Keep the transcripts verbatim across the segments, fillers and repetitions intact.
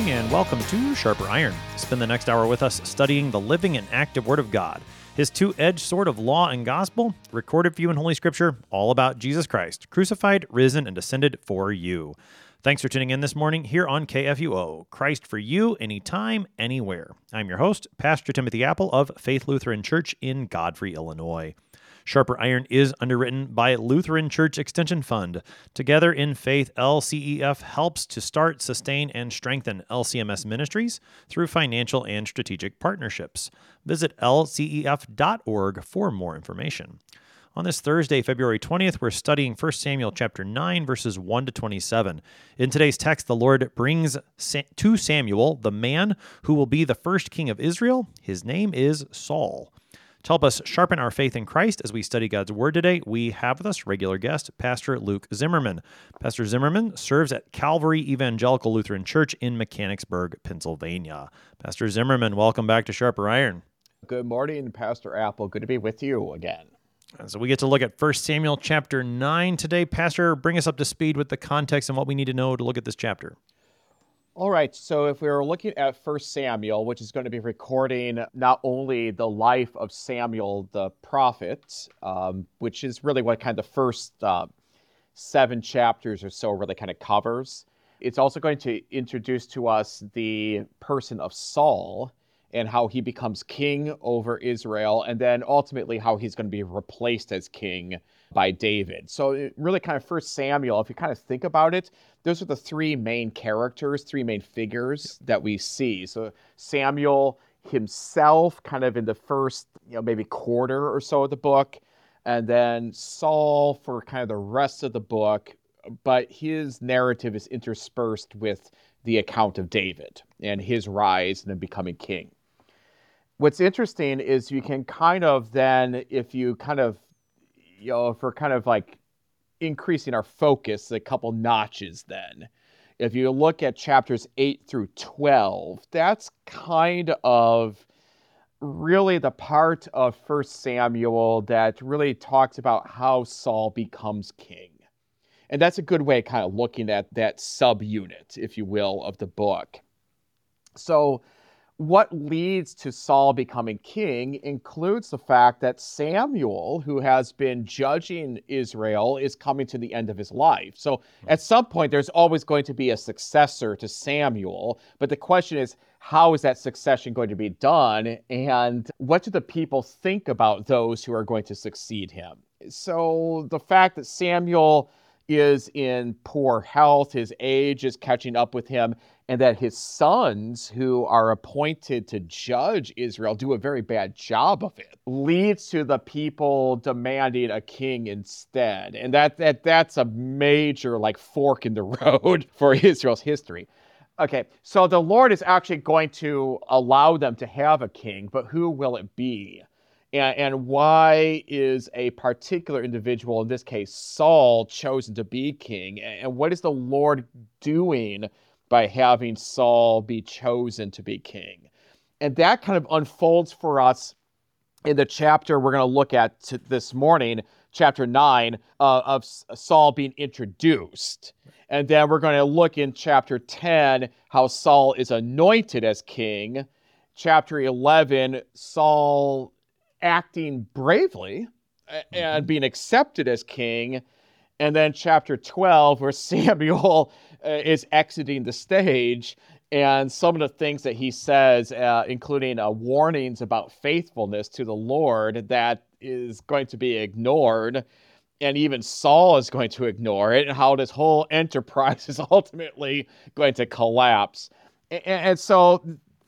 morning and welcome to Sharper Iron. Spend the next hour with us studying the living and active Word of God, His two-edged sword of law and gospel, recorded for you in Holy Scripture, all about Jesus Christ, crucified, risen, and ascended for you. Thanks for tuning in this morning here on K F U O, Christ for you, anytime, anywhere. I'm your host, Pastor Timothy Apple of Faith Lutheran Church in Godfrey, Illinois. Sharper Iron is underwritten by Lutheran Church Extension Fund. Together in Faith, L C E F helps to start, sustain, and strengthen L C M S ministries through financial and strategic partnerships. Visit L C E F dot org for more information. On this Thursday, February twentieth, we're studying First Samuel chapter nine, verses one to twenty-seven. In today's text, the Lord brings to Samuel the man who will be the first king of Israel. His name is Saul. To help us sharpen our faith in Christ as we study God's Word today, we have with us regular guest, Pastor Luke Zimmerman. Pastor Zimmerman serves at Calvary Evangelical Lutheran Church in Mechanicsburg, Pennsylvania. Pastor Zimmerman, welcome back to Sharper Iron. Good morning, Pastor Apple. Good to be with you again. And so we get to look at First Samuel chapter nine today. Pastor, bring us up to speed with the context and what we need to know to look at this chapter. All right, so if we were looking at First Samuel, which is going to be recording not only the life of Samuel the prophet, um, which is really what kind of the first uh, seven chapters or so really kind of covers, it's also going to introduce to us the person of Saul and how he becomes king over Israel, and then ultimately how he's going to be replaced as king by David. So it really kind of First Samuel, if you kind of think about it, those are the three main characters, three main figures that we see. So Samuel himself kind of in the first, you know, maybe quarter or so of the book, and then Saul for kind of the rest of the book, but his narrative is interspersed with the account of David and his rise and then becoming king. What's interesting is you can kind of then, if you kind of, you know, if we're kind of like increasing our focus a couple notches then, if you look at chapters eight through twelve, that's kind of really the part of First Samuel that really talks about how Saul becomes king. And that's a good way of kind of looking at that subunit, if you will, of the book. So what leads to Saul becoming king includes the fact that Samuel, who has been judging Israel, is coming to the end of his life. So at some point, there's always going to be a successor to Samuel. But the question is, how is that succession going to be done? And what do the people think about those who are going to succeed him? So the fact that Samuel is in poor health, his age is catching up with him, and that his sons, who are appointed to judge Israel, do a very bad job of it, leads to the people demanding a king instead. And that that that's a major like fork in the road for Israel's history. Okay, so the Lord is actually going to allow them to have a king, but who will it be? And, and why is a particular individual, in this case Saul, chosen to be king? And what is the Lord doing by having Saul be chosen to be king? And that kind of unfolds for us in the chapter we're going to look at t- this morning, chapter nine, uh, of Saul being introduced. And then we're going to look in chapter ten, how Saul is anointed as king. Chapter eleven, Saul acting bravely and mm-hmm. being accepted as king. And then chapter twelve, where Samuel uh, is exiting the stage, and some of the things that he says, uh, including uh, warnings about faithfulness to the Lord, that is going to be ignored. And even Saul is going to ignore it, and how this whole enterprise is ultimately going to collapse. And, and so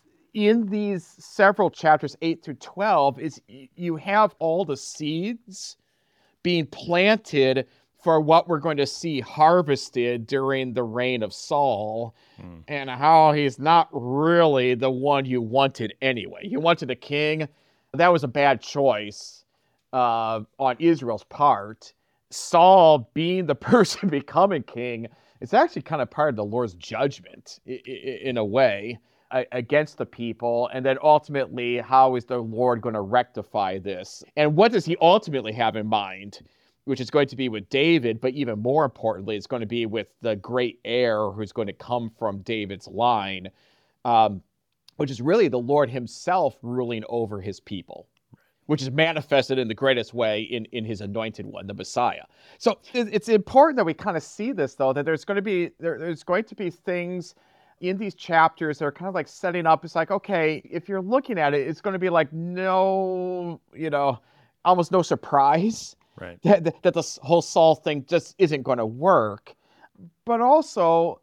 in these several chapters, eight through twelve, is you have all the seeds being planted for what we're going to see harvested during the reign of Saul, mm. and how he's not really the one you wanted anyway. You wanted a king. That was a bad choice uh, on Israel's part. Saul being the person becoming king, it's actually kind of part of the Lord's judgment in a way against the people. And then ultimately, how is the Lord going to rectify this? And what does he ultimately have in mind? Which is going to be with David, but even more importantly, it's going to be with the great heir who's going to come from David's line, um, which is really the Lord himself ruling over his people, which is manifested in the greatest way in, in his anointed one, the Messiah. So it's important that we kind of see this, though, that there's going to be there, there's going to be things in these chapters that are kind of like setting up. It's like, okay, if you're looking at it, it's going to be like no, you know, almost no surprise right. that, that, that the whole Saul thing just isn't going to work. But also,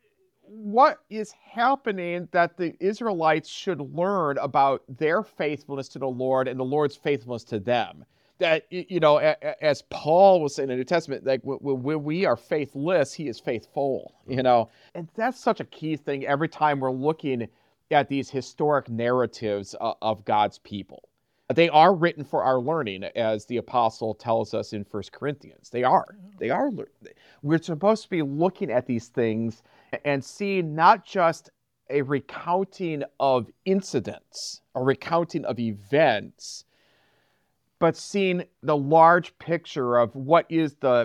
what is happening that the Israelites should learn about their faithfulness to the Lord and the Lord's faithfulness to them? That, you know, as Paul was saying in the New Testament, like when we are faithless, he is faithful, you know? And that's such a key thing every time we're looking at these historic narratives of God's people. They are written for our learning, as the apostle tells us in First Corinthians. They are. They are. We're supposed to be looking at these things and seeing not just a recounting of incidents, a recounting of events, but seeing the large picture of what is the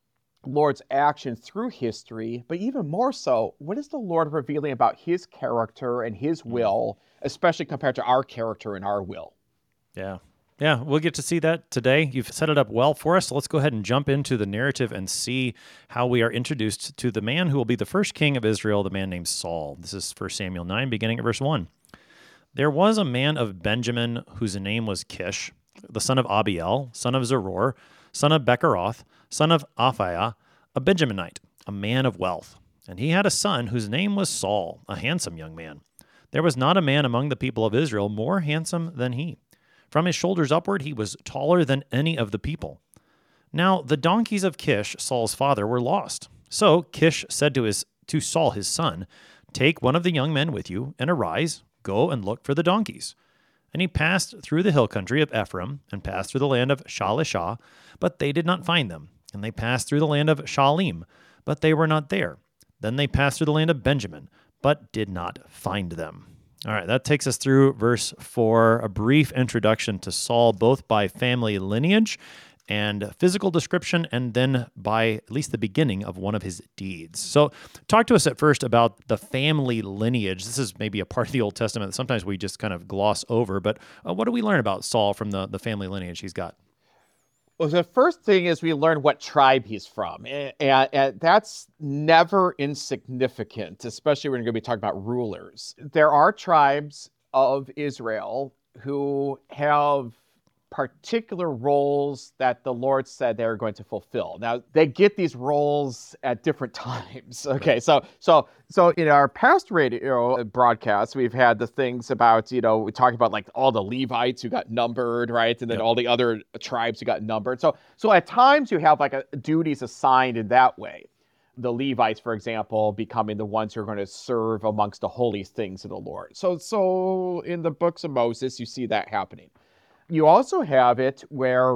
Lord's action through history, but even more so, what is the Lord revealing about his character and his will, especially compared to our character and our will? Yeah. Yeah, we'll get to see that today. You've set it up well for us. So let's go ahead and jump into the narrative and see how we are introduced to the man who will be the first king of Israel, the man named Saul. This is First Samuel nine, beginning at verse one. There was a man of Benjamin whose name was Kish, the son of Abiel, son of Zeror, son of Becheroth, son of Aphiah, a Benjaminite, a man of wealth. And he had a son whose name was Saul, a handsome young man. There was not a man among the people of Israel more handsome than he. From his shoulders upward, he was taller than any of the people. Now, the donkeys of Kish, Saul's father, were lost. So Kish said to his to Saul his son, "Take one of the young men with you, and arise, go and look for the donkeys." And he passed through the hill country of Ephraim, and passed through the land of Shalishah, but they did not find them. And they passed through the land of Shalim, but they were not there. Then they passed through the land of Benjamin, but did not find them. All right, that takes us through verse four, a brief introduction to Saul, both by family lineage and physical description, and then by at least the beginning of one of his deeds. So talk to us at first about the family lineage. This is maybe a part of the Old Testament that sometimes we just kind of gloss over, but uh, what do we learn about Saul from the, the family lineage he's got? Well, the first thing is we learn what tribe he's from, and, and, and that's never insignificant, especially when we're going to be talking about rulers. There are tribes of Israel who have particular roles that the Lord said they're going to fulfill. Now, they get these roles at different times. Okay, so so so in our past radio broadcasts, we've had the things about, you know, we talked about like all the Levites who got numbered, right? And then Yep. all the other tribes who got numbered. So so at times you have like a, duties assigned in that way. The Levites, for example, becoming the ones who are going to serve amongst the holy things of the Lord. So so in the books of Moses, you see that happening. You also have it where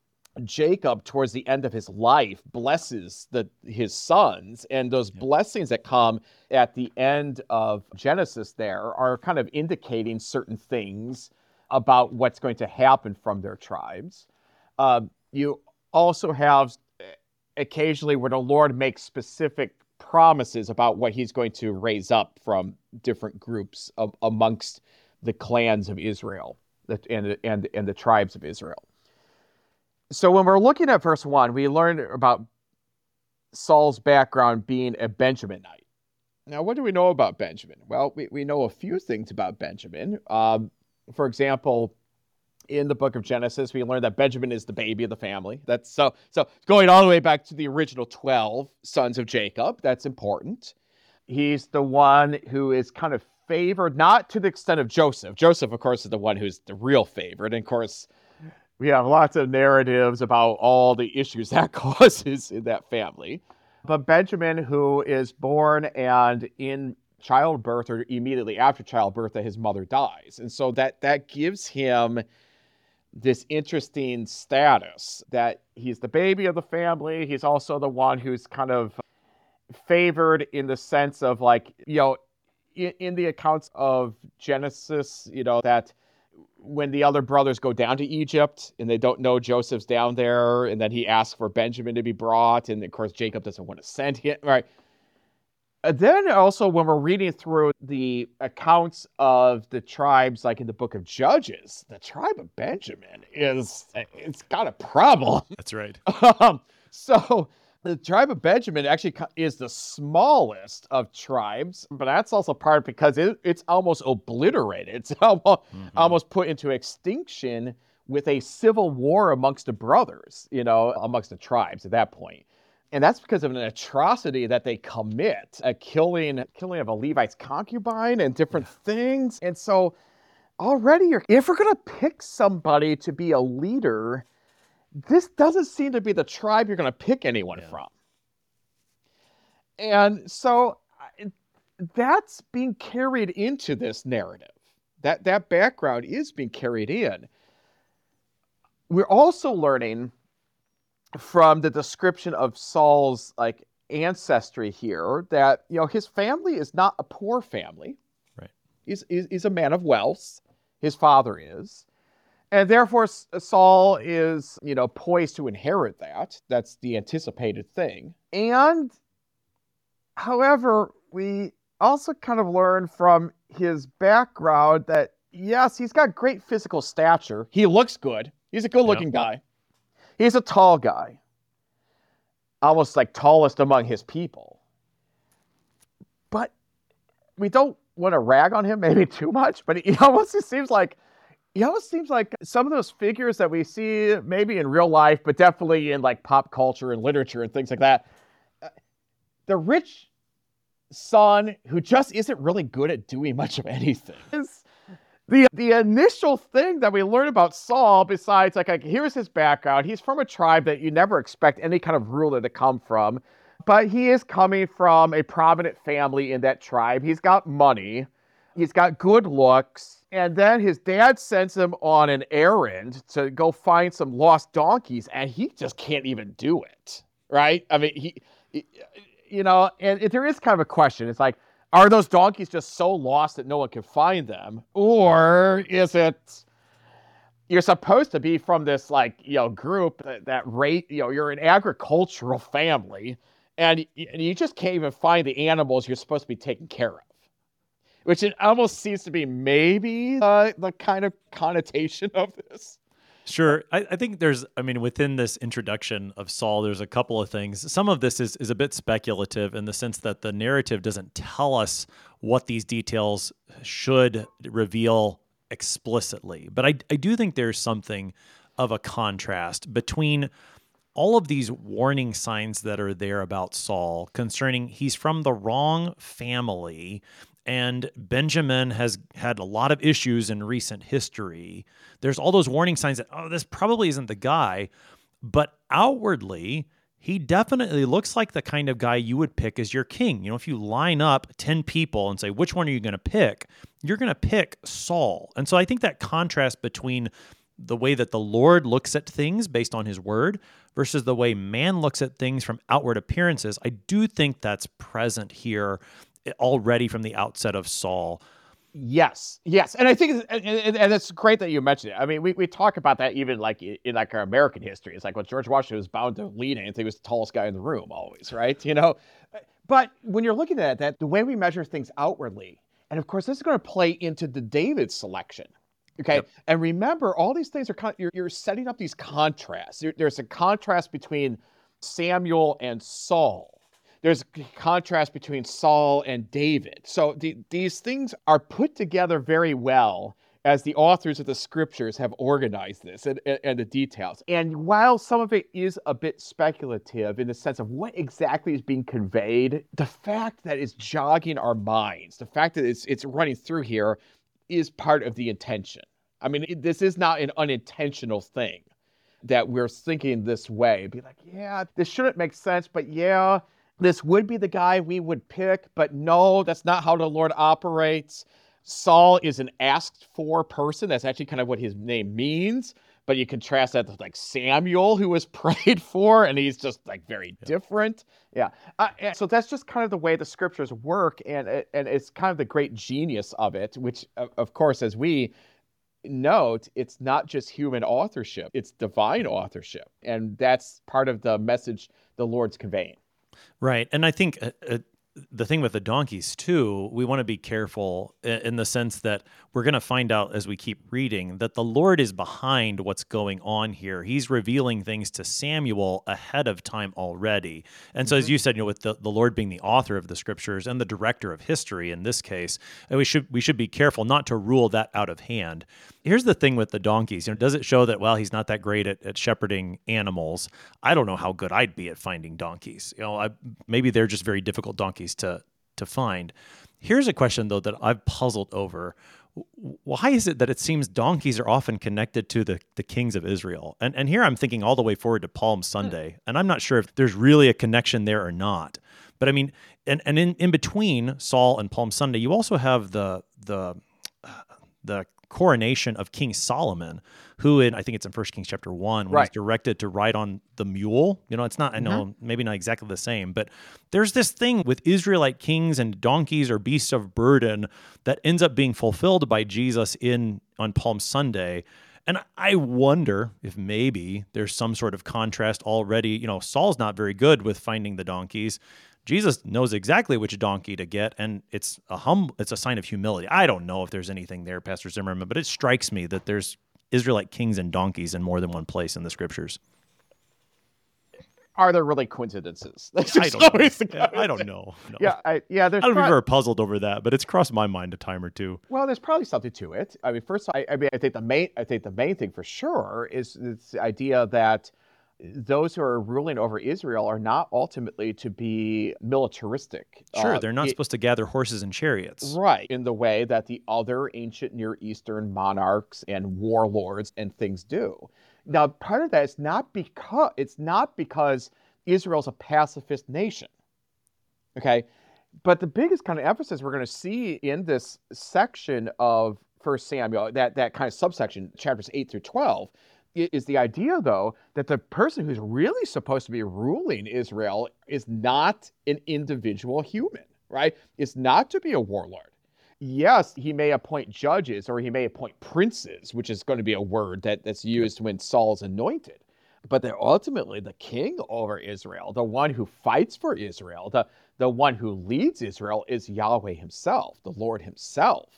Jacob, towards the end of his life, blesses the, his sons, and those Yep. blessings that come at the end of Genesis there are kind of indicating certain things about what's going to happen from their tribes. Uh, you also have occasionally where the Lord makes specific promises about what he's going to raise up from different groups of, amongst the clans of Israel. And, and, and the tribes of Israel. So when we're looking at verse one, we learn about Saul's background being a Benjaminite. Now, what do we know about Benjamin? Well, we, we know a few things about Benjamin. Um, for example, in the book of Genesis, we learn that Benjamin is the baby of the family. That's so, so going all the way back to the original twelve sons of Jacob, that's important. He's the one who is kind of favored, not to the extent of Joseph. Joseph, of course, is the one who's the real favorite. And of course, we have lots of narratives about all the issues that causes in that family. But Benjamin, who is born and in childbirth or immediately after childbirth that his mother dies. And so that, that gives him this interesting status that he's the baby of the family. He's also the one who's kind of favored in the sense of like, you know, in the accounts of Genesis, you know, that when the other brothers go down to Egypt and they don't know Joseph's down there, and then he asks for Benjamin to be brought, and of course Jacob doesn't want to send him, right? And then also when we're reading through the accounts of the tribes, like in the book of Judges, the tribe of Benjamin is, it's got a problem. That's right. um, so the tribe of Benjamin actually is the smallest of tribes, but that's also part because it, it's almost obliterated. It's almost, mm-hmm. almost put into extinction with a civil war amongst the brothers, you know, amongst the tribes at that point. And that's because of an atrocity that they commit, a killing, killing of a Levite's concubine and different things. And so already, you're, if we're going to pick somebody to be a leader, this doesn't seem to be the tribe you're going to pick anyone yeah. from. And so that's being carried into this narrative. That, that background is being carried in. We're also learning from the description of Saul's like ancestry here that, you know, his family is not a poor family. Right. He's, he's, he's a man of wealth. His father is. And therefore, Saul is, you know, poised to inherit that. That's the anticipated thing. And, however, we also kind of learn from his background that, yes, he's got great physical stature. He looks good. He's a good-looking yep. guy. He's a tall guy, almost like tallest among his people. But we don't want to rag on him maybe too much, but he almost seems like he almost seems like some of those figures that we see maybe in real life, but definitely in like pop culture and literature and things like that. The rich son who just isn't really good at doing much of anything. Is The the initial thing that we learn about Saul, besides, like, like, here's his background. He's from a tribe that you never expect any kind of ruler to come from. But he is coming from a prominent family in that tribe. He's got money. He's got good looks. And then his dad sends him on an errand to go find some lost donkeys, and he just can't even do it, right? I mean, he, he you know, and it, there is kind of a question. It's like, are those donkeys just so lost that no one can find them? Or is it you're supposed to be from this, like, you know, group that, that rate, you know, you're an agricultural family and, and you just can't even find the animals you're supposed to be taking care of? Which it almost seems to be maybe uh, the kind of connotation of this. Sure. I, I think there's, I mean, within this introduction of Saul, there's a couple of things. Some of this is, is a bit speculative in the sense that the narrative doesn't tell us what these details should reveal explicitly. But I, I do think there's something of a contrast between all of these warning signs that are there about Saul concerning he's from the wrong family and Benjamin has had a lot of issues in recent history. There's all those warning signs that, oh, this probably isn't the guy. But outwardly, he definitely looks like the kind of guy you would pick as your king. You know, if you line up ten people and say, which one are you going to pick? You're going to pick Saul. And so I think that contrast between the way that the Lord looks at things based on his word versus the way man looks at things from outward appearances, I do think that's present here already from the outset of Saul. Yes, yes. And I think, and, and, and it's great that you mentioned it. I mean, we, we talk about that even like in, in like our American history. It's like, well, George Washington was bound to lead anything. He was the tallest guy in the room always, right? You know, but when you're looking at that, the way we measure things outwardly, and of course, this is going to play into the David selection. Okay. Yep. And remember, all these things are, con- you're, you're setting up these contrasts. There, there's a contrast between Samuel and Saul. There's a contrast between Saul and David. So the, these things are put together very well as the authors of the scriptures have organized this and, and, and the details. And while some of it is a bit speculative in the sense of what exactly is being conveyed, the fact that it's jogging our minds, the fact that it's it's running through here is part of the intention. I mean, it, this is not an unintentional thing that we're thinking this way. Be like, yeah, this shouldn't make sense, but yeah, this would be the guy we would pick, but no, that's not how the Lord operates. Saul is an asked for person. That's actually kind of what his name means. But you contrast that with like Samuel, who was prayed for, and he's just like very yeah. different. Yeah. Uh, so that's just kind of the way the scriptures work. And, and it's kind of the great genius of it, which, of course, as we note, it's not just human authorship, it's divine authorship. And that's part of the message the Lord's conveying. Right. And I think uh, uh, the thing with the donkeys too, we want to be careful in the sense that we're going to find out as we keep reading that the Lord is behind what's going on here. He's revealing things to Samuel ahead of time already. And so mm-hmm. as you said, you know, with the, the Lord being the author of the scriptures and the director of history in this case, we should we should be careful not to rule that out of hand. Here's the thing with the donkeys. You know, does it show that, well, he's not that great at, at shepherding animals? I don't know how good I'd be at finding donkeys. You know, I, maybe they're just very difficult donkeys to to find. Here's a question, though, that I've puzzled over. Why is it that it seems donkeys are often connected to the, the kings of Israel? And and here I'm thinking all the way forward to Palm Sunday, and I'm not sure if there's really a connection there or not. But I mean, and, and in, in between Saul and Palm Sunday, you also have the the uh, the coronation of King Solomon, who in, I think it's in First Kings chapter one, when right. he's directed to ride on the mule. You know, it's not, I know, mm-hmm. maybe not exactly the same, but there's this thing with Israelite kings and donkeys or beasts of burden that ends up being fulfilled by Jesus in on Palm Sunday. And I wonder if maybe there's some sort of contrast already. You know, Saul's not very good with finding the donkeys. Jesus knows exactly which donkey to get, and it's a hum. It's a sign of humility. I don't know if there's anything there, Pastor Zimmerman, but it strikes me that there's Israelite kings and donkeys in more than one place in the scriptures. Are there really coincidences? I don't know. Yeah, I don't know. No. Yeah, I, yeah. There's I don't pro- be very puzzled over that, but it's crossed my mind a time or two. Well, there's probably something to it. I mean, first, I, I mean, I think the main, I think the main thing for sure is, is the idea that those who are ruling over Israel are not ultimately to be militaristic. Sure, uh, they're not it, supposed to gather horses and chariots. Right, in the way that the other ancient Near Eastern monarchs and warlords and things do. Now, part of that is not because it's not because Israel's a pacifist nation. Okay, but the biggest kind of emphasis we're going to see in this section of First Samuel, that that kind of subsection, chapters eight through twelve, is the idea, though, that the person who's really supposed to be ruling Israel is not an individual human, right? It's not to be a warlord. Yes, he may appoint judges or he may appoint princes, which is going to be a word that, that's used when Saul's anointed. But they're ultimately the king over Israel, the one who fights for Israel, the, the one who leads Israel is Yahweh himself, the Lord himself.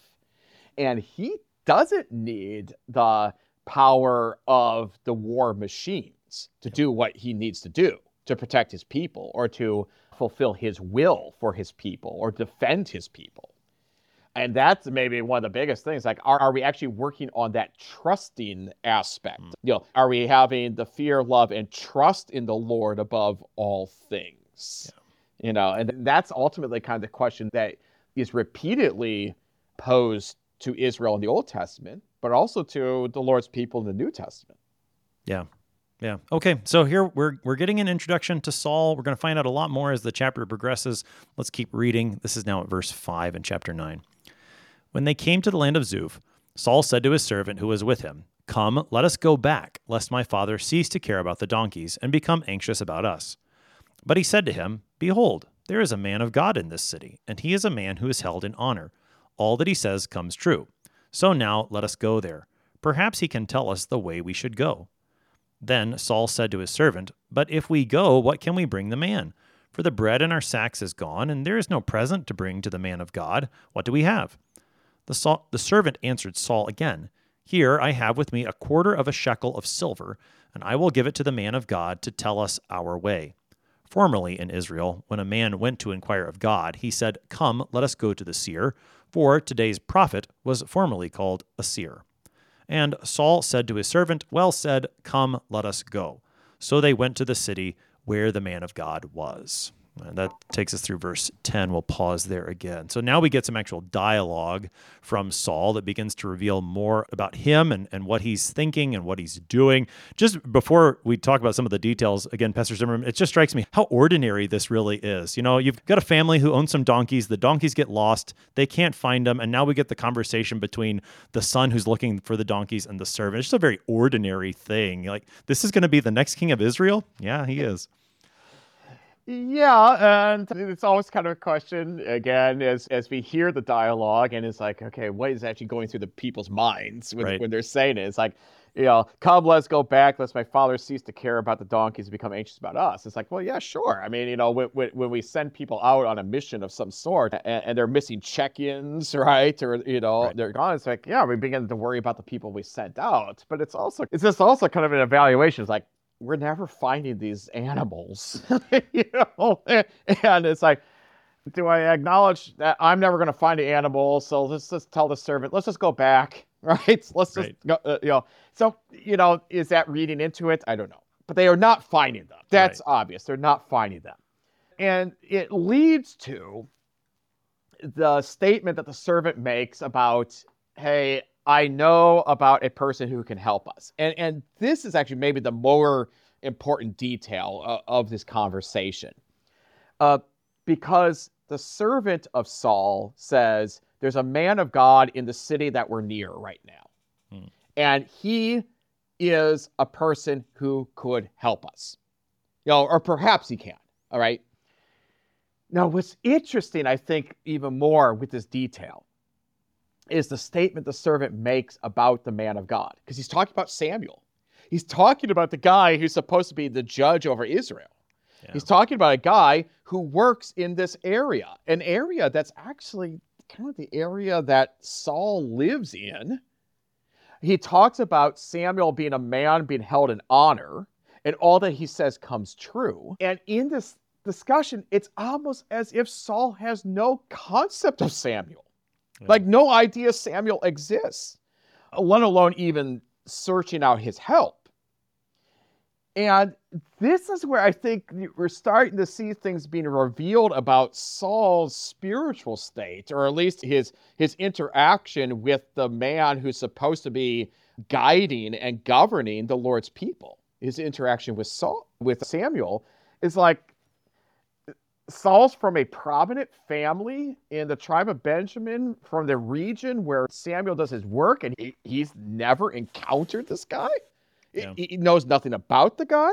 And he doesn't need the power of the war machines to do what he needs to do to protect his people or to fulfill his will for his people or defend his people. And that's maybe one of the biggest things. Like, are, are we actually working on that trusting aspect? Mm. You know, are we having the fear, love, and trust in the Lord above all things? Yeah. You know, and that's ultimately kind of the question that is repeatedly posed to Israel in the Old Testament, but also to the Lord's people in the New Testament. Yeah. Yeah. Okay. So here we're we're getting an introduction to Saul. We're going to find out a lot more as the chapter progresses. Let's keep reading. This is now at verse five in chapter nine. When they came to the land of Zuph, Saul said to his servant who was with him, "Come, let us go back, lest my father cease to care about the donkeys and become anxious about us." But he said to him, "Behold, there is a man of God in this city, and he is a man who is held in honor. All that he says comes true. So now let us go there. Perhaps he can tell us the way we should go." Then Saul said to his servant, "But if we go, what can we bring the man? For the bread in our sacks is gone, and there is no present to bring to the man of God. What do we have?" The, Saul, the servant answered Saul again, "Here I have with me a quarter of a shekel of silver, and I will give it to the man of God to tell us our way." Formerly in Israel, when a man went to inquire of God, he said, "Come, let us go to the seer," for today's prophet was formerly called a seer. And Saul said to his servant, "Well said, come, let us go." So they went to the city where the man of God was. And that takes us through verse ten. We'll pause there again. So now we get some actual dialogue from Saul that begins to reveal more about him and, and what he's thinking and what he's doing. Just before we talk about some of the details, again, Pastor Zimmerman, it just strikes me how ordinary this really is. You know, you've got a family who owns some donkeys. The donkeys get lost. They can't find them. And now we get the conversation between the son who's looking for the donkeys and the servant. It's just a very ordinary thing. Like, this is going to be the next king of Israel? Yeah, he is. Yeah, and it's always kind of a question, again, as as we hear the dialogue, and it's like, okay, what is actually going through the people's minds when, right. when they're saying it? It's like, you know, come, let's go back. Lest my father cease to care about the donkeys and become anxious about us. It's like, well, yeah, sure. I mean, you know, when, when, when we send people out on a mission of some sort and, and they're missing check-ins, right? Or, you know, Right. they're gone. It's like, yeah, we begin to worry about the people we sent out. But it's also, it's just also kind of an evaluation. It's like, we're never finding these animals, you know? And it's like, do I acknowledge that I'm never going to find the animal? So let's just tell the servant, let's just go back, right? Let's just Right. go, uh, you know. So, you know, is that reading into it? I don't know. But they are not finding them. That's Right. obvious. They're not finding them. And it leads to the statement that the servant makes about, hey, I know about a person who can help us. And and this is actually maybe the more important detail of, of this conversation. Uh, because the servant of Saul says, there's a man of God in the city that we're near right now. Hmm. And he is a person who could help us. You know, or perhaps he can. All right. Now, what's interesting, I think, even more with this detail is the statement the servant makes about the man of God. Because he's talking about Samuel. He's talking about the guy who's supposed to be the judge over Israel. Yeah. He's talking about a guy who works in this area, an area that's actually kind of the area that Saul lives in. He talks about Samuel being a man being held in honor, and all that he says comes true. And in this discussion, it's almost as if Saul has no concept of Samuel, Yeah. like no idea Samuel exists, let alone even searching out his help. And this is where I think we're starting to see things being revealed about Saul's spiritual state, or at least his, his interaction with the man who's supposed to be guiding and governing the Lord's people. His interaction with Saul, with Samuel, is like Saul's from a prominent family in the tribe of Benjamin, from the region where Samuel does his work, and he, he's never encountered this guy. Yeah. He knows nothing about the guy.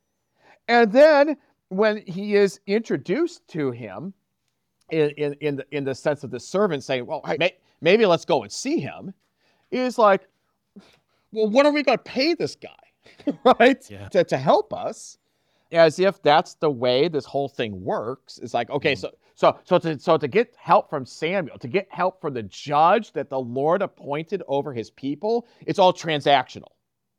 And then when he is introduced to him in, in, in, the, in the sense of the servant saying, well, hey, may, maybe let's go and see him, is like, well, what are we going to pay this guy, right, Yeah. to, to help us? As if that's the way this whole thing works. It's like, okay, mm. so so so to so to get help from Samuel, to get help from the judge that the Lord appointed over his people, it's all transactional.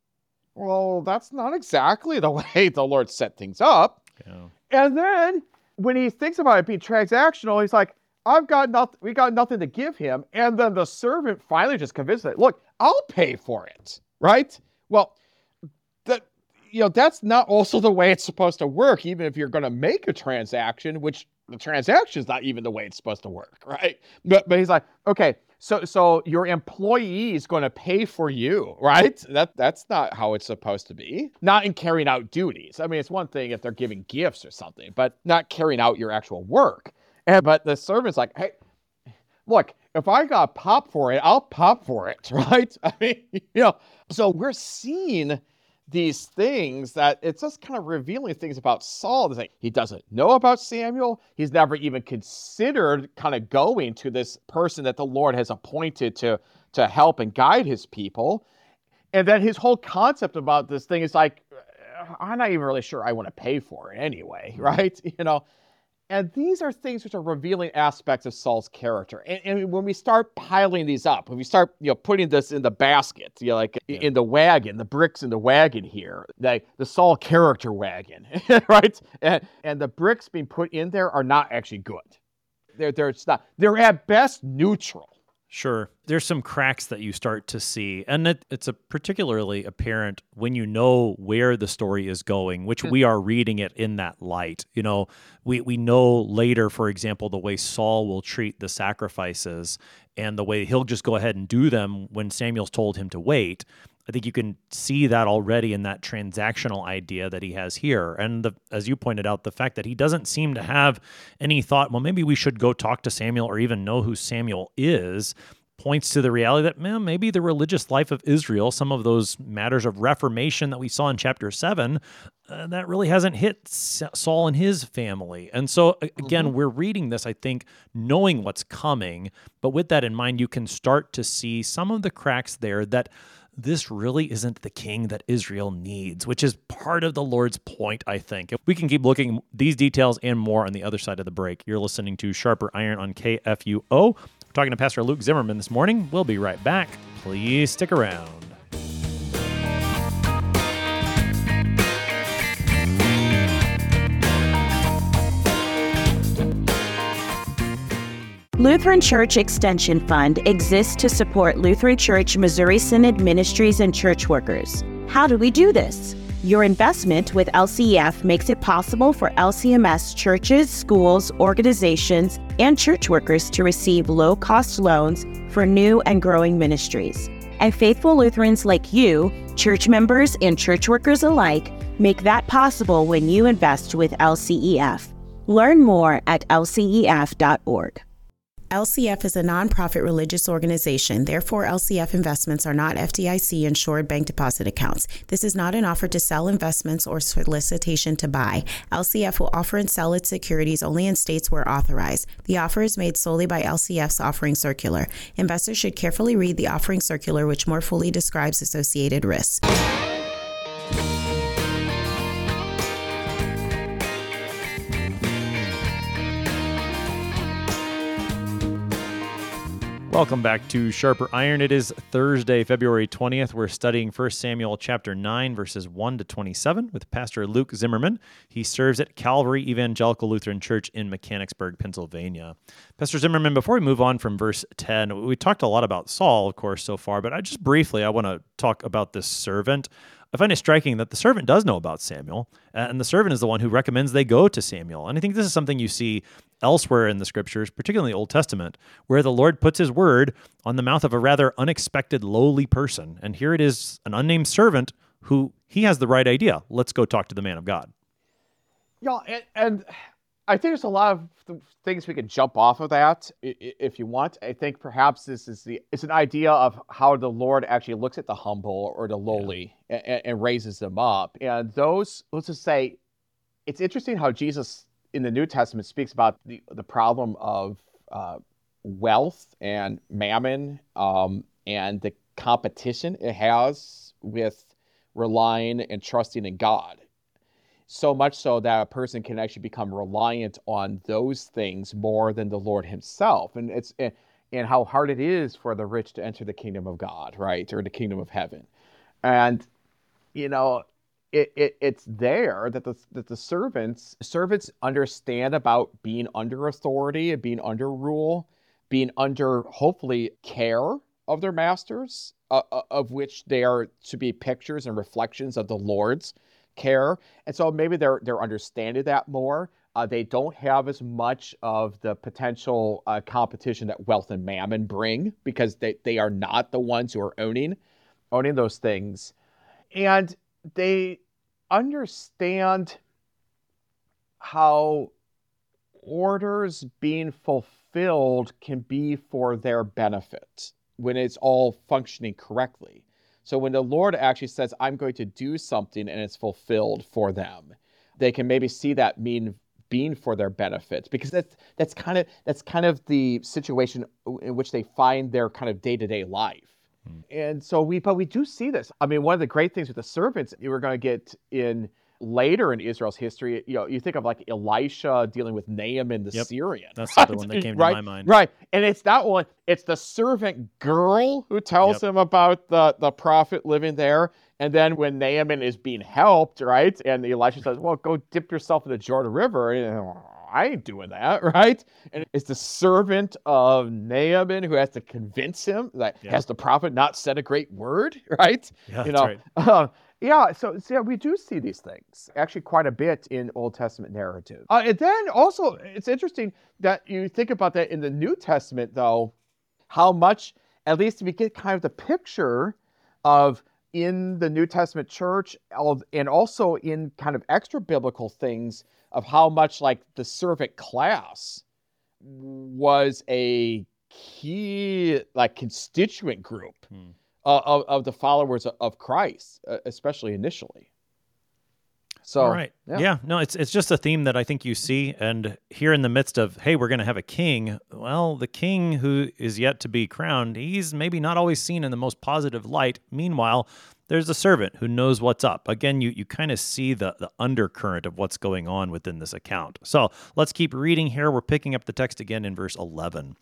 Well, that's not exactly the way the Lord set things up. Yeah. And then when he thinks about it being transactional, he's like, I've got nothing, we got nothing to give him. And then the servant finally just convinced him, look, I'll pay for it, right? Well, that, you know, that's not also the way it's supposed to work, even if you're going to make a transaction, which the transaction is not even the way it's supposed to work, right? But but he's like, okay, so so your employee is going to pay for you, right? That that's not how it's supposed to be. Not in carrying out duties. I mean, it's one thing if they're giving gifts or something, but not carrying out your actual work. And but the servant's like, hey, look, if I got pop for it, I'll pop for it, right? I mean, you know, so we're seeing these things that it's just kind of revealing things about Saul. It's like he doesn't know about Samuel. He's never even considered kind of going to this person that the Lord has appointed to, to help and guide his people. And then his whole concept about this thing is like, I'm not even really sure I want to pay for it anyway, right? You know, and these are things which are revealing aspects of Saul's character. And, and when we start piling these up, when we start, you know, putting this in the basket, you know, like yeah. in the wagon, the bricks in the wagon here, the, the Saul character wagon, right? And, and the bricks being put in there are not actually good. They're, they're, it's not, they're at best neutral. Sure. There's some cracks that you start to see, and it, it's a particularly apparent when you know where the story is going, which we are reading it in that light. You know, we, we know later, for example, the way Saul will treat the sacrifices and the way he'll just go ahead and do them when Samuel's told him to wait. I think you can see that already in that transactional idea that he has here. And the, as you pointed out, the fact that he doesn't seem to have any thought, well, maybe we should go talk to Samuel or even know who Samuel is, points to the reality that man, maybe the religious life of Israel, some of those matters of reformation that we saw in chapter seven, uh, that really hasn't hit Saul and his family. And so, again, mm-hmm. we're reading this, I think, knowing what's coming, but with that in mind, you can start to see some of the cracks there that this really isn't the king that Israel needs, which is part of the Lord's point, I think. We can keep looking these details and more on the other side of the break. You're listening to Sharper Iron on K F U O. We're talking to Pastor Luke Zimmerman this morning. We'll be right back. Please stick around. Lutheran Church Extension Fund exists to support Lutheran Church Missouri Synod ministries and church workers. How do we do this? Your investment with L C E F makes it possible for L C M S churches, schools, organizations, and church workers to receive low-cost loans for new and growing ministries. And faithful Lutherans like you, church members and church workers alike, make that possible when you invest with L C E F. Learn more at L C E F dot org. L C F is a nonprofit religious organization. Therefore, L C F investments are not F D I C-insured bank deposit accounts. This is not an offer to sell investments or solicitation to buy. L C F will offer and sell its securities only in states where authorized. The offer is made solely by L C F's offering circular. Investors should carefully read the offering circular, which more fully describes associated risks. Welcome back to Sharper Iron. It is Thursday, February twentieth. We're studying First Samuel chapter nine, verses one to twenty-seven with Pastor Luke Zimmerman. He serves at Calvary Evangelical Lutheran Church in Mechanicsburg, Pennsylvania. Pastor Zimmerman, before we move on from verse ten, we talked a lot about Saul, of course, so far, but I just briefly, I want to talk about this servant. I find it striking that the servant does know about Samuel, and the servant is the one who recommends they go to Samuel. And I think this is something you see elsewhere in the scriptures, particularly in the Old Testament, where the Lord puts his word on the mouth of a rather unexpected, lowly person. And here it is, an unnamed servant who he has the right idea. Let's go talk to the man of God. Yeah, and, and I think there's a lot of things we can jump off of that if you want. I think perhaps this is the it's an idea of how the Lord actually looks at the humble or the lowly yeah. and, and raises them up. And those, let's just say, it's interesting how Jesus in the New Testament speaks about the, the problem of uh, wealth and mammon um, and the competition it has with relying and trusting in God. So much so that a person can actually become reliant on those things more than the Lord himself. And it's and how hard it is for the rich to enter the kingdom of God, right? Or the kingdom of heaven. And, you know, it, it it's there that the that the servants servants understand about being under authority and being under rule, being under, hopefully, care of their masters, uh, of which they are to be pictures and reflections of the Lord's care. And so maybe they're they're understanding that more. Uh, they don't have as much of the potential uh, competition that wealth and mammon bring because they, they are not the ones who are owning owning those things. And they understand how orders being fulfilled can be for their benefit when it's all functioning correctly. So when the Lord actually says, I'm going to do something and it's fulfilled for them, they can maybe see that mean being for their benefit, because that's that's kind of that's kind of the situation in which they find their kind of day-to-day life. Hmm. And so we but we do see this. I mean, one of the great things with the servants you were going to get in later in Israel's history, you know, you think of like Elisha dealing with Naaman the yep. Syrian. That's the other one that came right? to my mind. Right. And it's that one, it's the servant girl who tells yep. him about the, the prophet living there. And then when Naaman is being helped, right? And Elisha says, well, go dip yourself in the Jordan River. And, I ain't doing that, right? And it's the servant of Naaman who has to convince him that yep. has the prophet not said a great word, right? Yeah, you know, that's right. Uh, Yeah, so, so yeah, we do see these things, actually quite a bit in Old Testament narrative. Uh, and then also, it's interesting that you think about that in the New Testament, though, how much, at least we get kind of the picture of in the New Testament church, and also in kind of extra biblical things of how much like the servant class was a key like constituent group. Hmm. Of, of the followers of Christ, especially initially. So, All right. Yeah. yeah. No, it's it's just a theme that I think you see. And here in the midst of, hey, we're going to have a king. Well, the king who is yet to be crowned, he's maybe not always seen in the most positive light. Meanwhile, there's a servant who knows what's up. Again, you, you kind of see the, the undercurrent of what's going on within this account. So let's keep reading here. We're picking up the text again in verse eleven.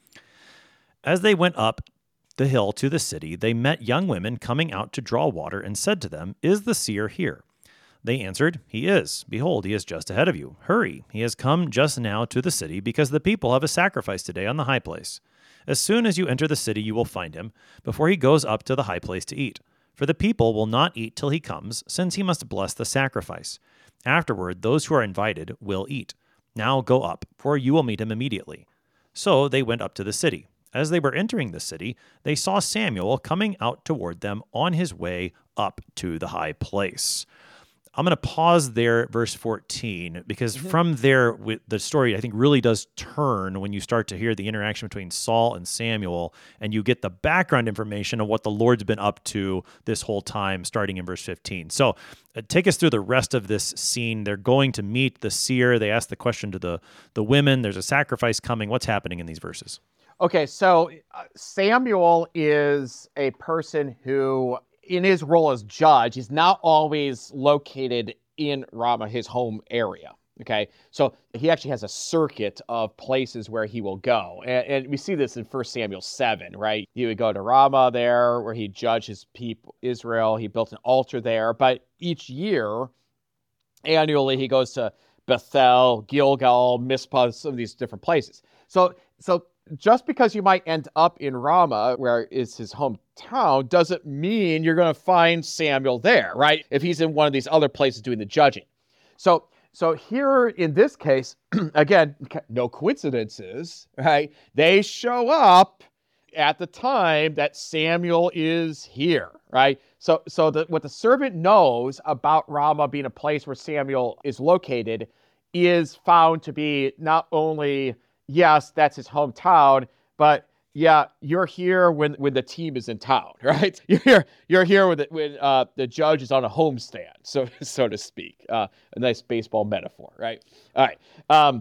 As they went up the hill to the city, they met young women coming out to draw water and said to them, "Is the seer here?" They answered, "He is. Behold, he is just ahead of you. Hurry, he has come just now to the city, because the people have a sacrifice today on the high place. As soon as you enter the city, you will find him, before he goes up to the high place to eat. For the people will not eat till he comes, since he must bless the sacrifice. Afterward, those who are invited will eat. Now go up, for you will meet him immediately." So they went up to the city. As they were entering the city, they saw Samuel coming out toward them on his way up to the high place. I'm going to pause there at verse fourteen, because mm-hmm. from there, the story, I think, really does turn when you start to hear the interaction between Saul and Samuel, and you get the background information of what the Lord's been up to this whole time, starting in verse fifteen. So uh, take us through the rest of this scene. They're going to meet the seer. They ask the question to the, the women. There's a sacrifice coming. What's happening in these verses? Okay, so uh, Samuel is a person who, in his role as judge, is not always located in Ramah, his home area. Okay, so he actually has a circuit of places where he will go. And, and we see this in First Samuel seven, right? He would go to Ramah there, where he judged his people, Israel. He built an altar there. But each year, annually, he goes to Bethel, Gilgal, Mizpah, some of these different places. So, so just because you might end up in Ramah, where is his hometown, doesn't mean you're going to find Samuel there, right? If he's in one of these other places doing the judging. So, so here in this case, again, no coincidences, right? They show up at the time that Samuel is here, right? So, so the, what the servant knows about Ramah being a place where Samuel is located is found to be not only, yes, that's his hometown, but yeah, you're here when, when the team is in town, right? You're here, you're here when the, when uh, the judge is on a homestand, so so to speak. Uh, a nice baseball metaphor, right? All right. Um,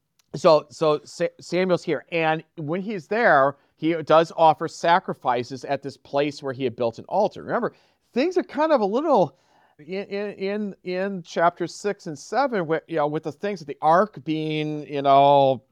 so so Sa- Samuel's here, and when he's there, he does offer sacrifices at this place where he had built an altar. Remember, things are kind of a little in in in chapters six and seven, with, you know, with the things of the ark being, you know,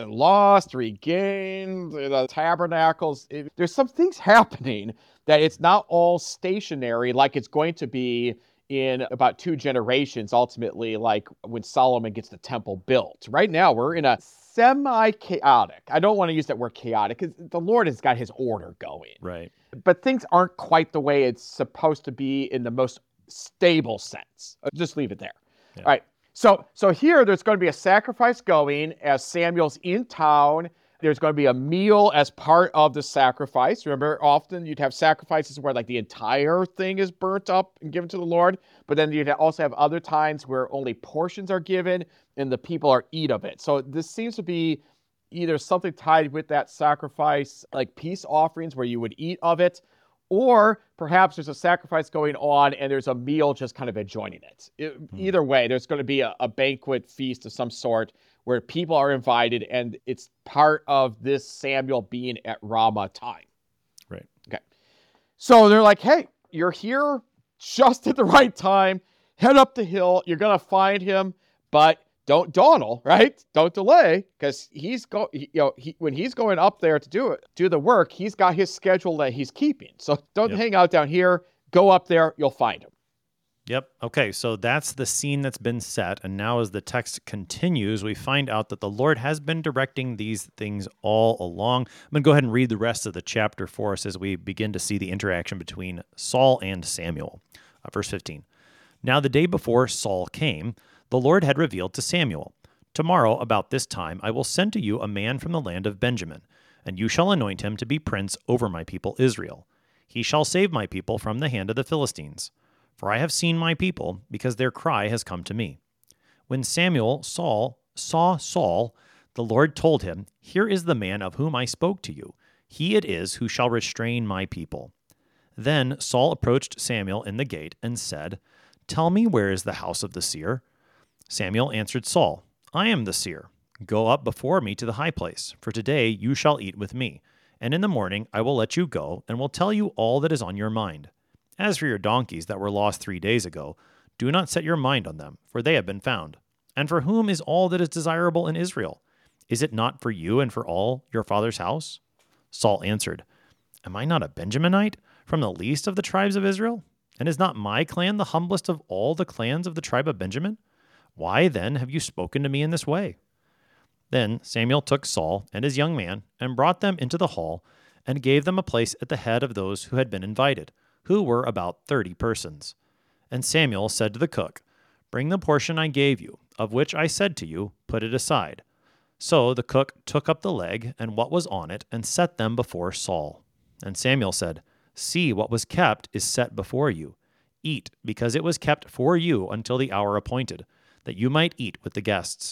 lost, regained, the tabernacles. It, there's some things happening that it's not all stationary like it's going to be in about two generations, ultimately, like when Solomon gets the temple built. Right now, we're in a semi-chaotic. I don't want to use that word chaotic, because the Lord has got his order going. Right. But things aren't quite the way it's supposed to be in the most stable sense. I'll just leave it there. Yeah. All right. So, so here there's going to be a sacrifice going as Samuel's in town. There's going to be a meal as part of the sacrifice. Remember, often you'd have sacrifices where like the entire thing is burnt up and given to the Lord, but then you'd also have other times where only portions are given and the people are eat of it. So this seems to be either something tied with that sacrifice, like peace offerings where you would eat of it, or perhaps there's a sacrifice going on and there's a meal just kind of adjoining it. it hmm. Either way, there's going to be a, a banquet feast of some sort where people are invited, and it's part of this Samuel being at Ramah time. Right. Okay. So they're like, hey, you're here just at the right time. Head up the hill. You're going to find him, but don't dawdle, right? Don't delay, because he's go. He, you know, he, when he's going up there to do it, do the work, he's got his schedule that he's keeping. So don't yep. hang out down here. Go up there. You'll find him. Yep. Okay, so that's the scene that's been set, and now as the text continues, we find out that the Lord has been directing these things all along. I'm going to go ahead and read the rest of the chapter for us as we begin to see the interaction between Saul and Samuel. Uh, verse fifteen. Now the day before Saul came, the Lord had revealed to Samuel, "Tomorrow, about this time, I will send to you a man from the land of Benjamin, and you shall anoint him to be prince over my people Israel. He shall save my people from the hand of the Philistines. For I have seen my people, because their cry has come to me." When Samuel Saul saw Saul, the Lord told him, "Here is the man of whom I spoke to you. He it is who shall restrain my people." Then Saul approached Samuel in the gate and said, Tell me, where is the house of the seer? Samuel answered Saul, I am the seer. Go up before me to the high place, for today you shall eat with me. And in the morning I will let you go, and will tell you all that is on your mind. As for your donkeys that were lost three days ago, do not set your mind on them, for they have been found. And for whom is all that is desirable in Israel? Is it not for you and for all your father's house? Saul answered, Am I not a Benjaminite, from the least of the tribes of Israel? And is not my clan the humblest of all the clans of the tribe of Benjamin? Why then have you spoken to me in this way? Then Samuel took Saul and his young man, and brought them into the hall, and gave them a place at the head of those who had been invited, who were about thirty persons. And Samuel said to the cook, Bring the portion I gave you, of which I said to you, Put it aside. So the cook took up the leg and what was on it, and set them before Saul. And Samuel said, See, what was kept is set before you. Eat, because it was kept for you until the hour appointed, that you might eat with the guests.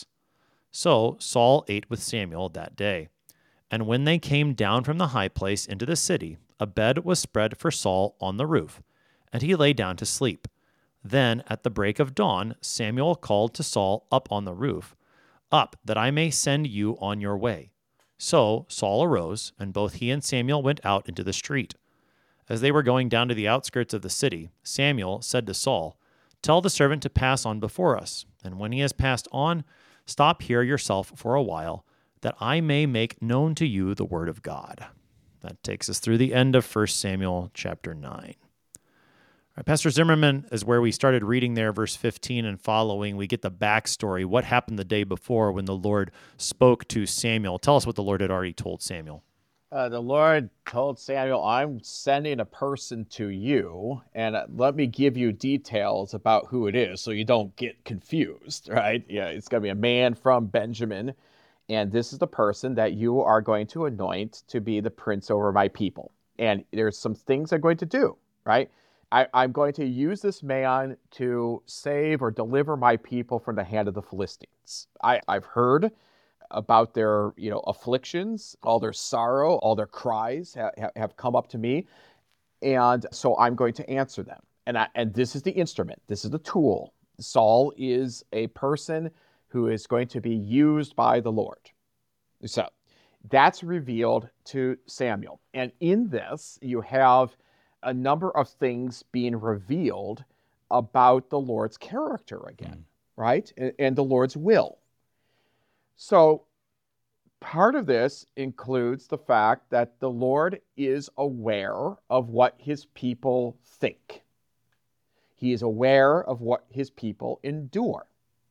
So Saul ate with Samuel that day. And when they came down from the high place into the city, a bed was spread for Saul on the roof, and he lay down to sleep. Then at the break of dawn, Samuel called to Saul up on the roof, Up, that I may send you on your way. So Saul arose, and both he and Samuel went out into the street. As they were going down to the outskirts of the city, Samuel said to Saul, Tell the servant to pass on before us, and when he has passed on, stop here yourself for a while, that I may make known to you the word of God. That takes us through the end of First Samuel chapter nine. All right, Pastor Zimmerman is where we started reading there, verse fifteen and following. We get the backstory, what happened the day before when the Lord spoke to Samuel. Tell us what the Lord had already told Samuel. Uh, the Lord told Samuel, I'm sending a person to you, and uh, let me give you details about who it is so you don't get confused, right? Yeah, it's going to be a man from Benjamin, and this is the person that you are going to anoint to be the prince over my people. And there's some things I'm going to do, right? I, I'm going to use this man to save or deliver my people from the hand of the Philistines. I, I've heard about their, you know, afflictions, all their sorrow, all their cries ha- have come up to me. And so I'm going to answer them. And I, and this is the instrument. This is the tool. Saul is a person who is going to be used by the Lord. So that's revealed to Samuel. And in this, you have a number of things being revealed about the Lord's character again, mm. right? And, and the Lord's will. So part of this includes the fact that the Lord is aware of what his people think. He is aware of what his people endure.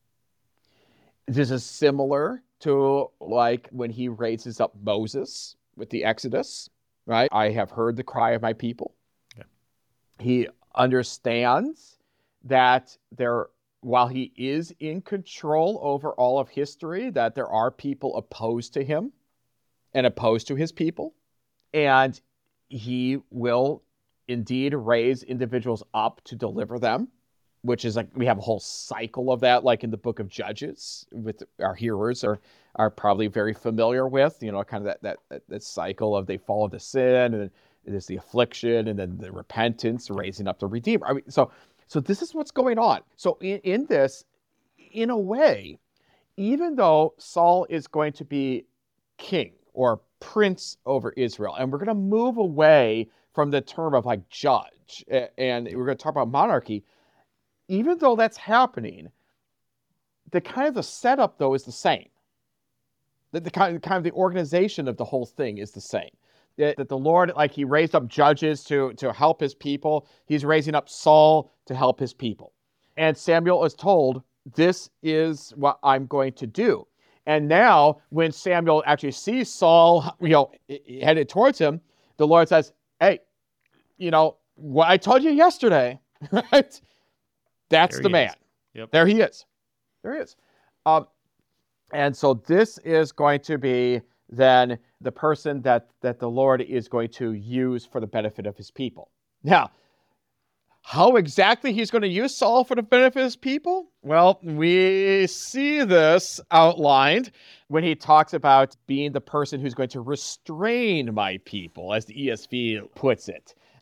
This is similar to like when he raises up Moses with the Exodus, right? I have heard the cry of my people. Okay. He understands that there while he is in control over all of history, that there are people opposed to him and opposed to his people. And he will indeed raise individuals up to deliver them, which is like, we have a whole cycle of that, like in the book of Judges, with our hearers are, are probably very familiar with, you know, kind of that, that, that, that cycle of they fall into sin, and there's the affliction, and then the repentance, raising up the Redeemer. I mean, so So this is what's going on. So in, in this, in a way, even though Saul is going to be king or prince over Israel, and we're going to move away from the term of like judge, and we're going to talk about monarchy, even though that's happening, the kind of the setup though is the same. The, the kind, kind of the organization of the whole thing is the same. That the Lord, like he raised up judges to, to help his people. He's raising up Saul to help his people. And Samuel is told, this is what I'm going to do. And now when Samuel actually sees Saul, you know, headed towards him, the Lord says, hey, you know, what I told you yesterday, right? That's the man. Yep. There he is. There he is. Um, and so this is going to be then the person that, that the Lord is going to use for the benefit of his people. Now, how exactly he's going to use Saul for the benefit of his people? Well, we see this outlined when he talks about being the person who's going to restrain my people, as the E S V puts it.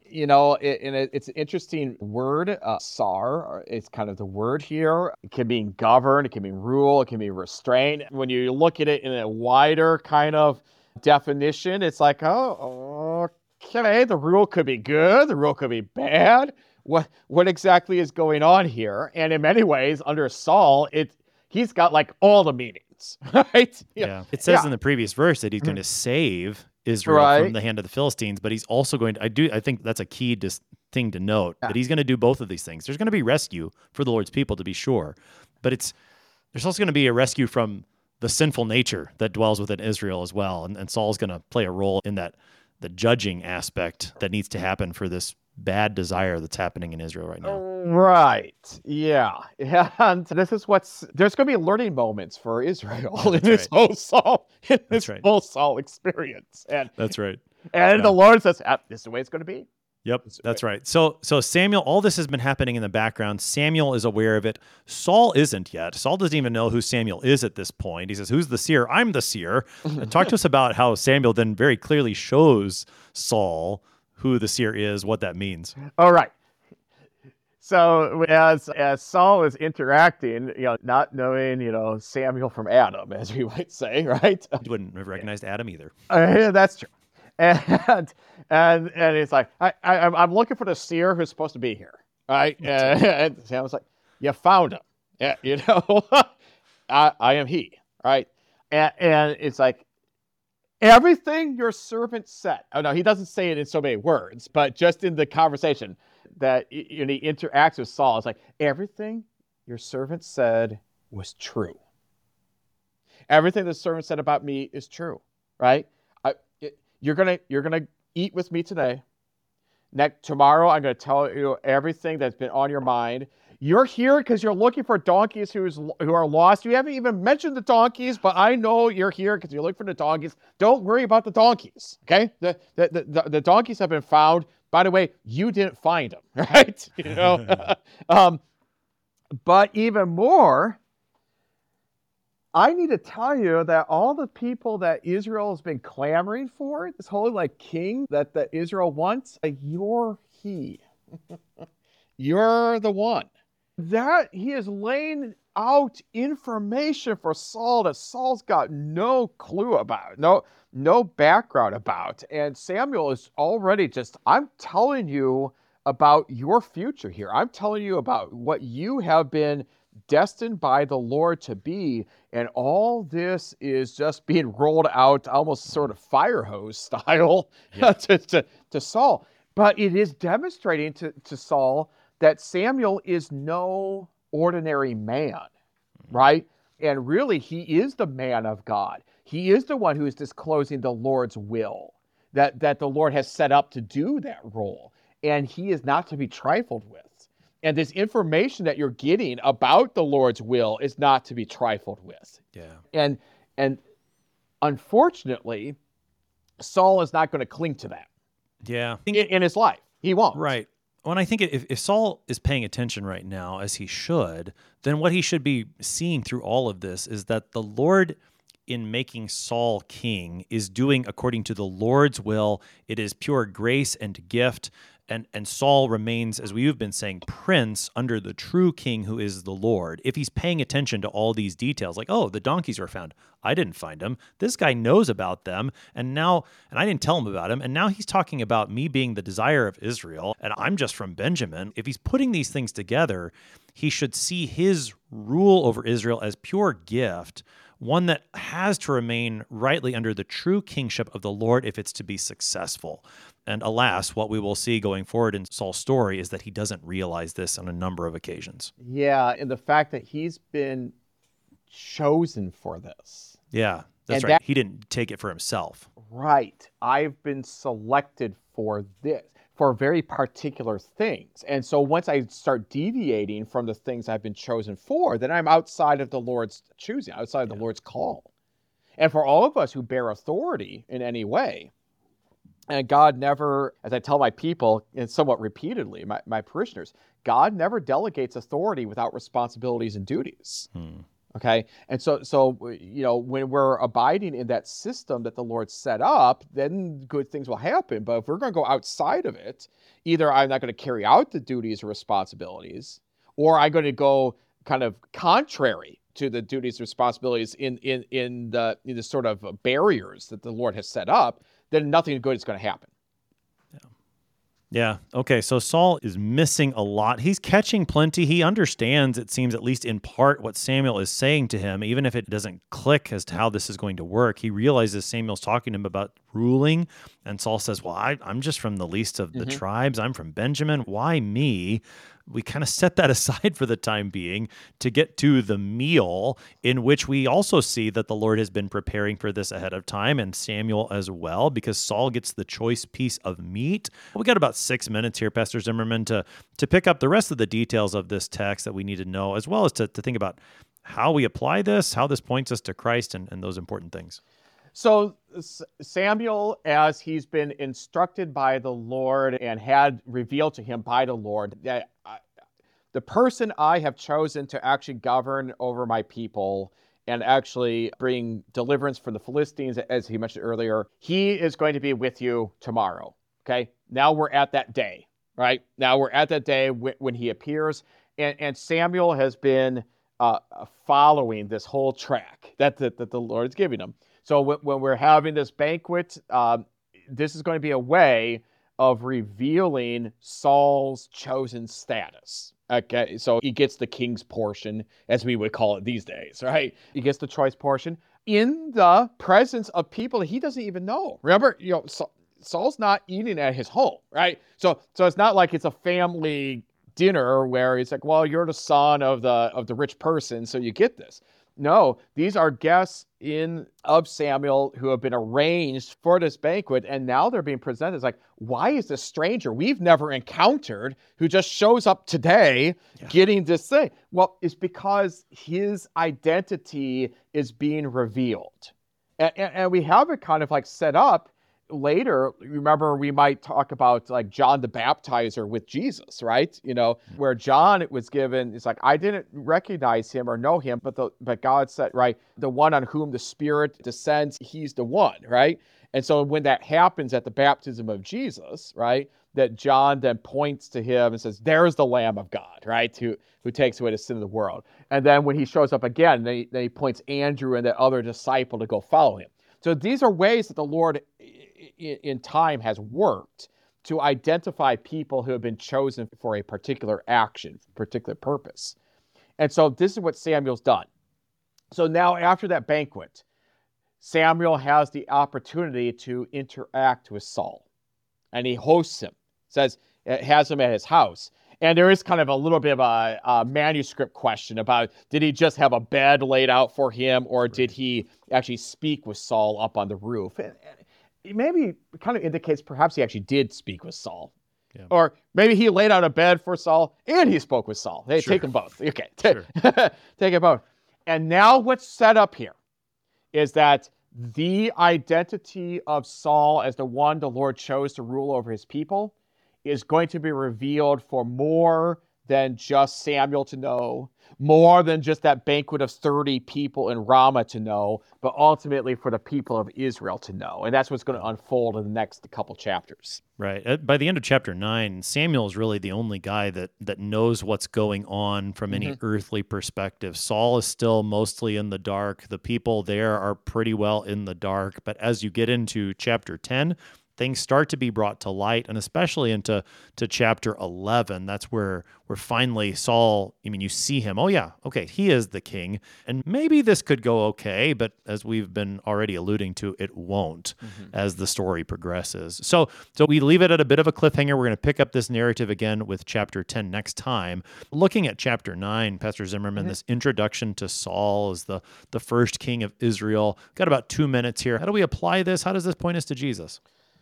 You know, it, and it, it's an interesting word, uh, sar. It's kind of the word here. It can mean govern, it can mean rule, it can mean restrain. When you look at it in a wider kind of definition, it's like, oh, okay, the rule could be good, the rule could be bad. What what exactly is going on here? And in many ways, under Saul, it he's got like all the meanings, right? Yeah. yeah. It says yeah. in the previous verse that he's going to save Israel Right. from the hand of the Philistines, but he's also going to, I do, I think that's a key dis- thing to note, Yeah. that he's going to do both of these things. There's going to be rescue for the Lord's people, to be sure, but it's, there's also going to be a rescue from the sinful nature that dwells within Israel as well. And, and Saul's going to play a role in that, the judging aspect that needs to happen for this bad desire that's happening in Israel right now. Right. Yeah. And this is what's, there's going to be learning moments for Israel in That's this right. whole Saul, in this right. whole Saul experience. And, That's right. and Yeah. the Lord says, ah, this is the way it's going to be. Yep, that's right. So so Samuel, all this has been happening in the background. Samuel is aware of it. Saul isn't yet. Saul doesn't even know who Samuel is at this point. He says, who's the seer? I'm the seer. And talk to us about how Samuel then very clearly shows Saul who the seer is, what that means. All right. So as as Saul is interacting, you know, not knowing, you know, Samuel from Adam, as we might say, right? He wouldn't have recognized Adam either. Uh, yeah, that's true. And and and it's like I, I I'm- I'm looking for the seer who's supposed to be here, right? And, and Samuel's like, you found him, yeah, you know, I I am he, right? And and it's like everything your servant said. Oh no, he doesn't say it in so many words, but just in the conversation that y- you know, he interacts with Saul, it's like everything your servant said was true. Everything the servant said about me is true, right? I, it, you're gonna you're gonna eat with me today. Next tomorrow, I'm gonna tell you everything that's been on your mind. You're here because you're looking for donkeys who's who are lost. You haven't even mentioned the donkeys, but I know you're here because you're looking for the donkeys. Don't worry about the donkeys, okay? The the the, the, the donkeys have been found. By the way, you didn't find them, right? You know, um, but even more. I need to tell you that all the people that Israel has been clamoring for, this whole like king that, that Israel wants, like, you're he. You're the one. That he is laying out information for Saul that Saul's got no clue about, no, no background about. And Samuel is already just, I'm telling you about your future here. I'm telling you about what you have been destined by the Lord to be, and all this is just being rolled out almost sort of fire hose style Yep. to, to, to Saul. But it is demonstrating to, to Saul that Samuel is no ordinary man, right? And really, he is the man of God. He is the one who is disclosing the Lord's will, that, that the Lord has set up to do that role. And he is not to be trifled with. And this information that you're getting about the Lord's will is not to be trifled with. Yeah. And and unfortunately, Saul is not going to cling to that Yeah. in, in his life. He won't. Right. Well, and I think if, if Saul is paying attention right now, as he should, then what he should be seeing through all of this is that the Lord, in making Saul king, is doing according to the Lord's will. It is pure grace and gift. And and Saul remains, as we've been saying, prince under the true king who is the Lord. If he's paying attention to all these details, like, oh, the donkeys were found. I didn't find them. This guy knows about them. And now, and I didn't tell him about him. And now he's talking about me being the desire of Israel. And I'm just from Benjamin. If he's putting these things together, he should see his rule over Israel as pure gift, one that has to remain rightly under the true kingship of the Lord if it's to be successful. And alas, what we will see going forward in Saul's story is that he doesn't realize this on a number of occasions. Yeah, and the fact that he's been chosen for this. Yeah, that's And right. that- He didn't take it for himself. Right. I've been selected for this, for very particular things. And so once I start deviating from the things I've been chosen for, then I'm outside of the Lord's choosing, outside of the Lord's call. And for all of us who bear authority in any way, and God never, as I tell my people, and somewhat repeatedly, my, my parishioners, God never delegates authority without responsibilities and duties. Hmm. Okay. And so, so, you know, when we're abiding in that system that the Lord set up, then good things will happen. But if we're going to go outside of it, either I'm not going to carry out the duties or responsibilities, or I'm going to go kind of contrary to the duties and responsibilities in, in, in the, in the sort of barriers that the Lord has set up, then nothing good is going to happen. Yeah. Okay. So Saul is missing a lot. He's catching plenty. He understands, it seems, at least in part, what Samuel is saying to him, even if it doesn't click as to how this is going to work. He realizes Samuel's talking to him about ruling, and Saul says, well, I, I'm just from the least of the Mhm. tribes. I'm from Benjamin. Why me? We kind of set that aside for the time being to get to the meal, in which we also see that the Lord has been preparing for this ahead of time, and Samuel as well, because Saul gets the choice piece of meat. We got about six minutes here, Pastor Zimmerman, to to pick up the rest of the details of this text that we need to know, as well as to, to think about how we apply this, how this points us to Christ, and, and those important things. So S- Samuel, as he's been instructed by the Lord and had revealed to him by the Lord that I, the person I have chosen to actually govern over my people and actually bring deliverance from the Philistines, as he mentioned earlier, he is going to be with you tomorrow. Okay. Now we're at that day, right? Now we're at that day w- when he appears, and, and Samuel has been uh, following this whole track that, that, that the Lord is giving him. So when, when we're having this banquet, um, this is going to be a way of revealing Saul's chosen status. Okay, so he gets the king's portion, as we would call it these days, right? He gets the choice portion in the presence of people that he doesn't even know. Remember, you know, Saul, Saul's not eating at his home, right? So, so it's not like it's a family dinner where it's like, well, you're the son of the of the rich person, so you get this. No, these are guests in of Samuel who have been arranged for this banquet, and now they're being presented as like, why is this stranger we've never encountered who just shows up today yeah. getting this thing? Well, it's because his identity is being revealed. And, and, and we have it kind of like set up later. Remember, we might talk about like John the Baptizer with Jesus, right? You know, where John was given, it's like, I didn't recognize him or know him, but the but God said, right, the one on whom the Spirit descends, he's the one, right? And so when that happens at the baptism of Jesus, right, that John then points to him and says, there's the Lamb of God, right, who who takes away the sin of the world. And then when he shows up again, then he, then he points Andrew and that other disciple to go follow him. So these are ways that the Lord in time has worked to identify people who have been chosen for a particular action, particular purpose. And so this is what Samuel's done. So now after that banquet, Samuel has the opportunity to interact with Saul, and he hosts him, says, has him at his house. And there is kind of a little bit of a, a manuscript question about, did he just have a bed laid out for him, or did he actually speak with Saul up on the roof? And, and maybe it kind of indicates perhaps he actually did speak with Saul. Yeah. Or maybe he laid out a bed for Saul and he spoke with Saul. Hey, sure. Take them both. Okay, sure. Take them both. And now what's set up here is that the identity of Saul as the one the Lord chose to rule over his people is going to be revealed for more than just Samuel to know, more than just that banquet of thirty people in Ramah to know, but ultimately for the people of Israel to know. And that's what's going to unfold in the next couple chapters. Right. By the end of chapter nine, Samuel is really the only guy that that knows what's going on from any mm-hmm. earthly perspective. Saul is still mostly in the dark. The people there are pretty well in the dark. But as you get into chapter ten, things start to be brought to light, and especially into to chapter eleven, that's where where finally Saul, I mean, you see him, oh yeah, okay, he is the king, and maybe this could go okay, but as we've been already alluding to, it won't mm-hmm. as the story progresses. So, so we leave it at a bit of a cliffhanger. We're going to pick up this narrative again with chapter ten next time. Looking at chapter nine, Pastor Zimmerman, mm-hmm. this introduction to Saul as the, the first king of Israel. Got about two minutes here. How do we apply this? How does this point us to Jesus?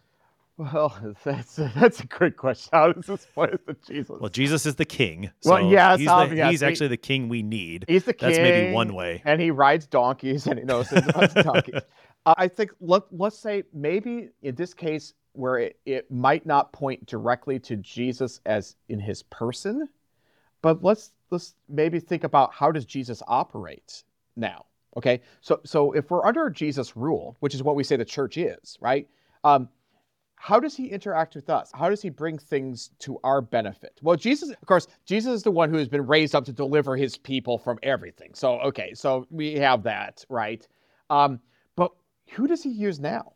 Well, that's a, that's a great question. How does this point us to Jesus? Well, Jesus is the king. So well, yes, he's, the, yes, he's he, actually the king we need. He's the king. That's maybe one way. And he rides donkeys, and he knows he rides donkeys. Uh, I think let let's say maybe in this case where it, it might not point directly to Jesus as in his person, but let's let's maybe think about how does Jesus operate. now. Okay, so so if we're under Jesus' rule, which is what we say the church is, right? Um, how does he interact with us? How does he bring things to our benefit? Well, Jesus, of course, Jesus is the one who has been raised up to deliver his people from everything. So, okay, so we have that, right? Um, but who does he use now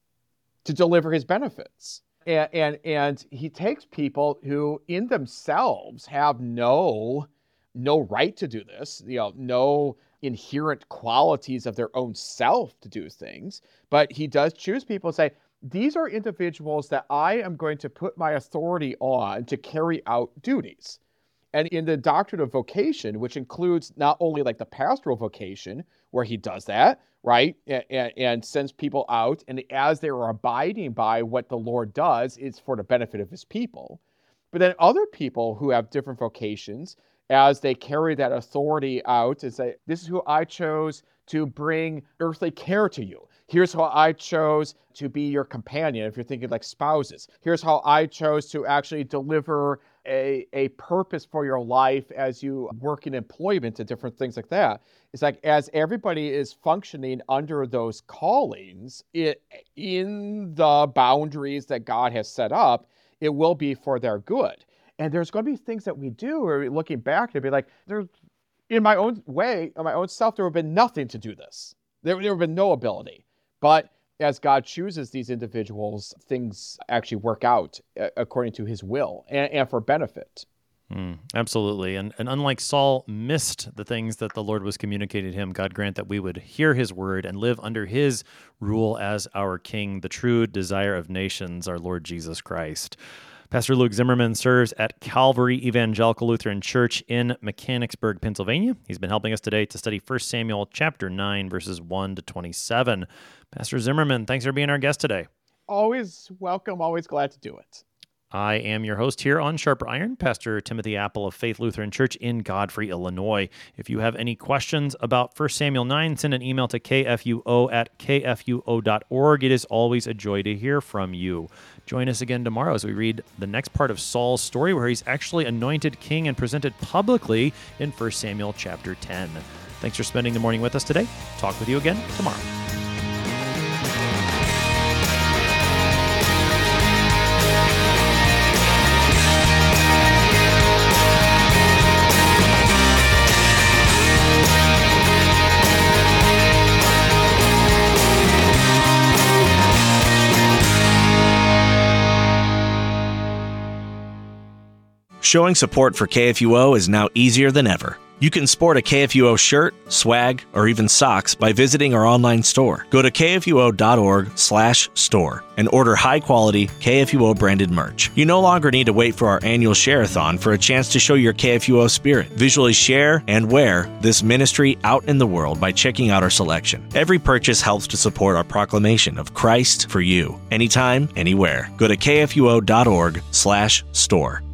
to deliver his benefits? And, and, and he takes people who in themselves have no, no right to do this, you know, no inherent qualities of their own self to do things, but he does choose people and say, these are individuals that I am going to put my authority on to carry out duties. And in the doctrine of vocation, which includes not only like the pastoral vocation, where he does that, right, and, and sends people out, and as they are abiding by what the Lord does, it's for the benefit of his people. But then other people who have different vocations, as they carry that authority out and say, this is who I chose to bring earthly care to you. Here's how I chose to be your companion, if you're thinking like spouses. Here's how I chose to actually deliver a, a purpose for your life as you work in employment and different things like that. It's like as everybody is functioning under those callings, it, in the boundaries that God has set up, it will be for their good. And there's going to be things that we do where looking back to be like, there's, in my own way, in my own self, there would have been nothing to do this. There, there would have been no ability. But as God chooses these individuals, things actually work out according to his will and, and for benefit. Mm, absolutely. And, and unlike Saul missed the things that the Lord was communicating to him, God grant that we would hear his word and live under his rule as our king, the true desire of nations, our Lord Jesus Christ. Pastor Luke Zimmerman serves at Calvary Evangelical Lutheran Church in Mechanicsburg, Pennsylvania. He's been helping us today to study First Samuel chapter nine, verses one to twenty-seven. Pastor Zimmerman, thanks for being our guest today. Always welcome, always glad to do it. I am your host here on Sharper Iron, Pastor Timothy Apple of Faith Lutheran Church in Godfrey, Illinois. If you have any questions about First Samuel nine, send an email to k f u o at k f u o dot org. It is always a joy to hear from you. Join us again tomorrow as we read the next part of Saul's story, where he's actually anointed king and presented publicly in First Samuel chapter ten. Thanks for spending the morning with us today. Talk with you again tomorrow. Showing support for K F U O is now easier than ever. You can sport a K F U O shirt, swag, or even socks by visiting our online store. Go to k f u o dot org slash store and order high-quality K F U O branded merch. You no longer need to wait for our annual share-a-thon for a chance to show your K F U O spirit. Visually share and wear this ministry out in the world by checking out our selection. Every purchase helps to support our proclamation of Christ for you, anytime, anywhere. Go to k f u o dot org slash store.